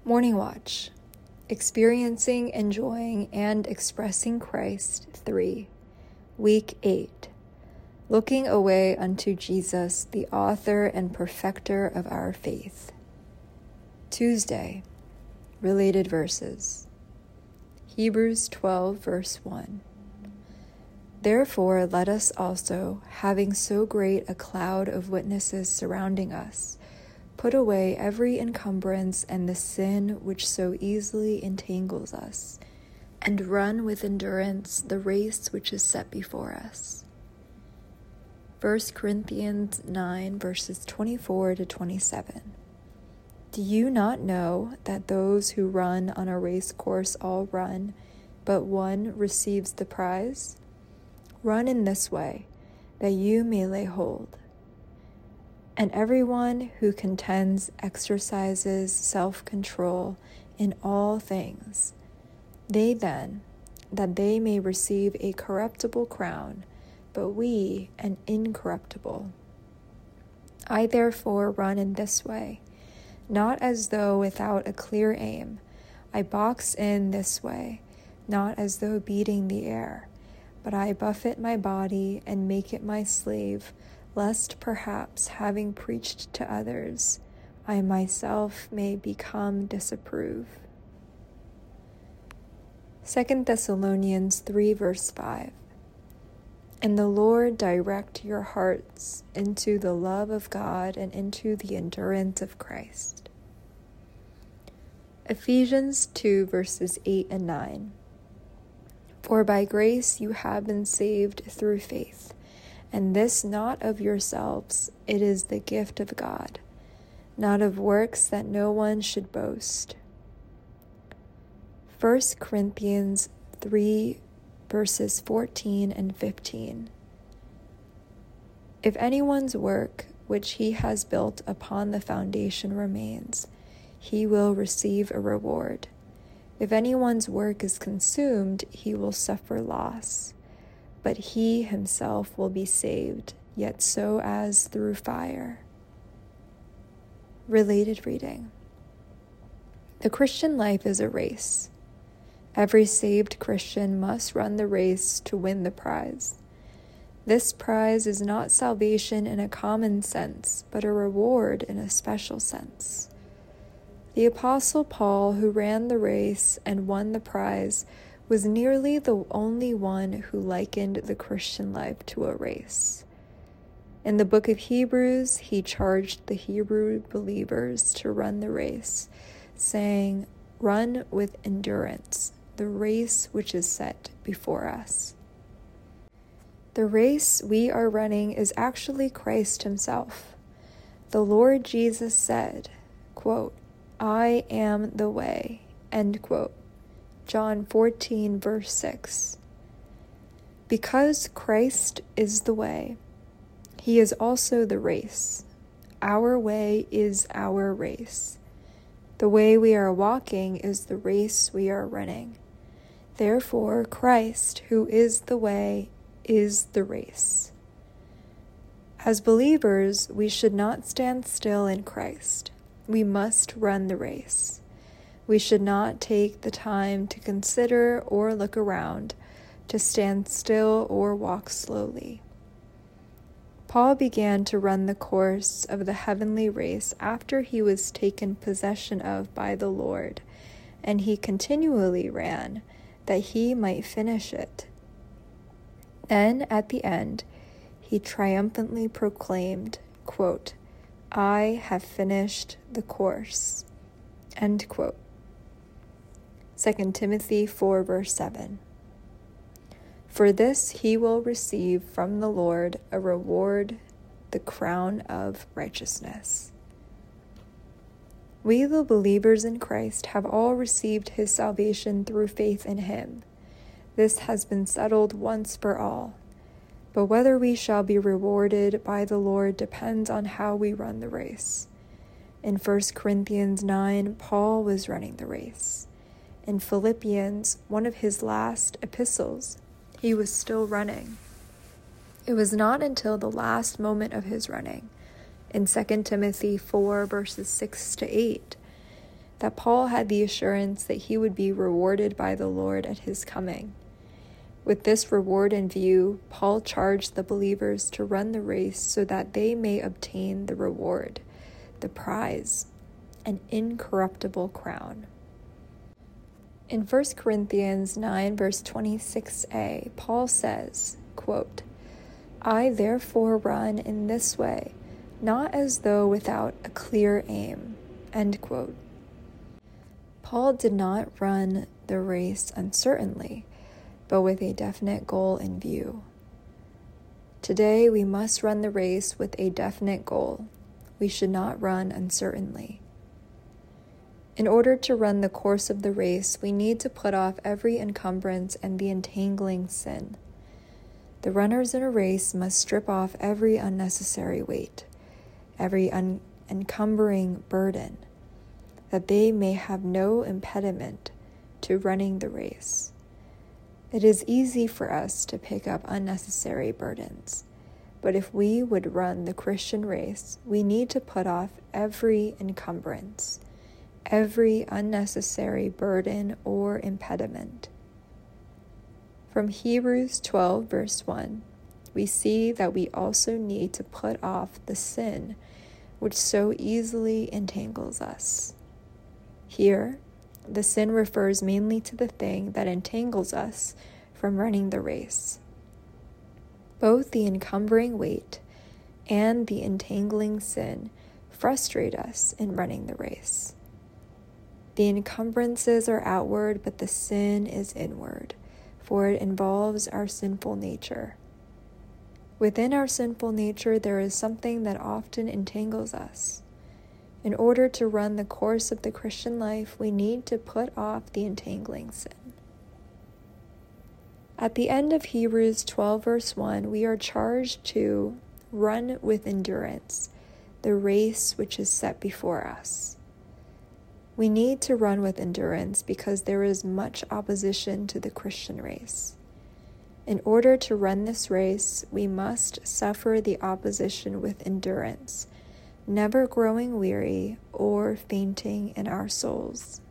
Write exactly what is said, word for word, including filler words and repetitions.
Morning Watch. Experiencing, Enjoying, and Expressing Christ three. Week eight. Looking away unto Jesus, the author and perfecter of our faith. Tuesday. Related verses. Hebrews twelve, verse one. Therefore let us also, having so great a cloud of witnesses surrounding us, put away every encumbrance and the sin which so easily entangles us, and run with endurance the race which is set before us. First Corinthians nine, verses twenty-four to twenty-seven. Do you not know that those who run on a race course all run, but one receives the prize? Run in this way, that you may lay hold. And everyone who contends exercises self-control in all things. They then, that they may receive a corruptible crown, but we an incorruptible. I therefore run in this way, not as though without a clear aim. I box in this way, not as though beating the air, but I buffet my body and make it my slave, lest perhaps, having preached to others, I myself may become disapproved. Second Thessalonians three, verse five. And the Lord direct your hearts into the love of God and into the endurance of Christ. Ephesians two, verses eight and nine. For by grace you have been saved through faith, and this not of yourselves, it is the gift of God, not of works that no one should boast. First Corinthians three, verses fourteen and fifteen. If anyone's work which he has built upon the foundation remains, he will receive a reward. If anyone's work is consumed, he will suffer loss, but he himself will be saved, yet so as through fire. Related reading. The Christian life is a race. Every saved Christian must run the race to win the prize. This prize is not salvation in a common sense, but a reward in a special sense. The Apostle Paul, who ran the race and won the prize, was nearly the only one who likened the Christian life to a race. In the book of Hebrews, he charged the Hebrew believers to run the race, saying, "Run with endurance the race which is set before us." The race we are running is actually Christ himself. The Lord Jesus said, quote, "I am the way," end quote. John fourteen, verse six. Because Christ is the way, he is also the race. Our way is our race. The way we are walking is the race we are running. Therefore, Christ, who is the way, is the race. As believers, we should not stand still in Christ. We must run the race. We should not take the time to consider or look around, to stand still or walk slowly. Paul began to run the course of the heavenly race after he was taken possession of by the Lord, and he continually ran that he might finish it. Then, at the end, he triumphantly proclaimed, quote, "I have finished the course," end quote. Second Timothy four, verse seven. For this he will receive from the Lord a reward, the crown of righteousness. We, the believers in Christ, have all received his salvation through faith in him. This has been settled once for all. But whether we shall be rewarded by the Lord depends on how we run the race. In First Corinthians nine, Paul was running the race. In Philippians, one of his last epistles, he was still running. It was not until the last moment of his running, in Second Timothy four, verses six to eight, that Paul had the assurance that he would be rewarded by the Lord at his coming. With this reward in view, Paul charged the believers to run the race so that they may obtain the reward, the prize, an incorruptible crown. In First Corinthians nine, verse twenty-six a, Paul says, quote, "I therefore run in this way, not as though without a clear aim." End quote. Paul did not run the race uncertainly, but with a definite goal in view. Today, we must run the race with a definite goal. We should not run uncertainly. In order to run the course of the race, we need to put off every encumbrance and the entangling sin. The runners in a race must strip off every unnecessary weight, every un- encumbering burden, that they may have no impediment to running the race. It is easy for us to pick up unnecessary burdens, but if we would run the Christian race, we need to put off every encumbrance, every unnecessary burden or impediment. From Hebrews twelve, verse one, we see that we also need to put off the sin which so easily entangles us. Here, the sin refers mainly to the thing that entangles us from running the race. Both the encumbering weight and the entangling sin frustrate us in running the race. The encumbrances are outward, but the sin is inward, for it involves our sinful nature. Within our sinful nature, there is something that often entangles us. In order to run the course of the Christian life, we need to put off the entangling sin. At the end of Hebrews twelve, verse one, we are charged to run with endurance the race which is set before us. We need to run with endurance because there is much opposition to the Christian race. In order to run this race, we must suffer the opposition with endurance, never growing weary or fainting in our souls.